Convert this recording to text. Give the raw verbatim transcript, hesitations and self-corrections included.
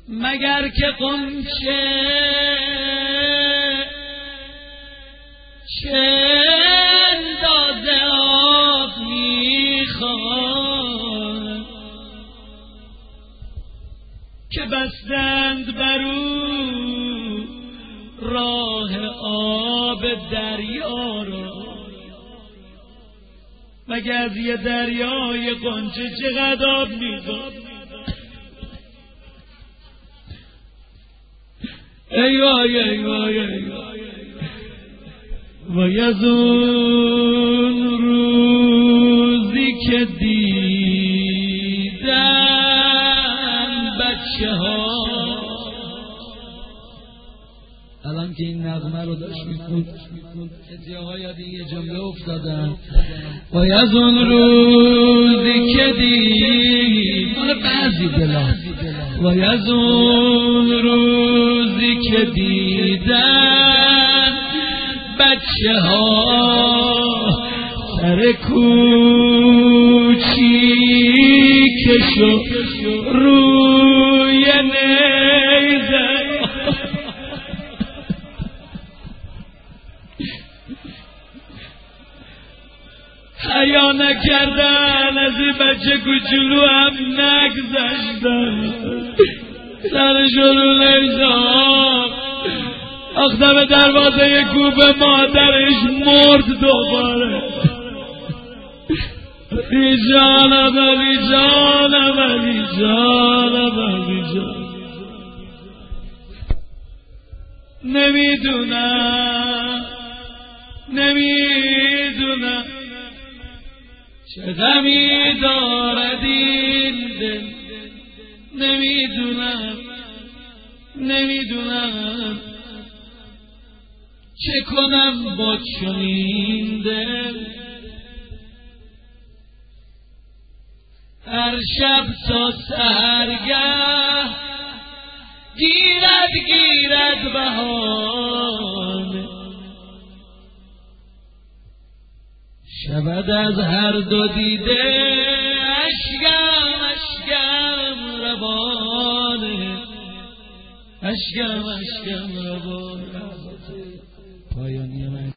مگر که غنچه چه اندازه آب میخواد که بستند برو راه آب دریا را. مگر از یه دریای غنچه چقدر آب میخواد؟ ای وای ای وای ای وای وای از اون روزی که دیدن بچه ها. الان که این نغمه رو داشت میخوند ادیاها یاد این یه جمله افتادن. وای از اون روزی که دید مال بعضی دلا. وای از اون روزی که دیدن بچه ها سر کوچیکشو روی نیزه حیا نکردن، از این بچه کوچولو هم نگذشتن، سرشو رو نیزان آخته دروازه کوب مادرش مرد دوباره. علی جانم علی جانم علی جانم علی جانم. نمیدونم نمیدونم چه غمی دارد این دل. نمیدونم نمیدونم چه کنم با چنین دل. هر شب تا سحرگه گیرد گیرد بهانه، شود از هر دو دیده اشکم اشکم روانه، اشکم اشکم روانه. پایانی من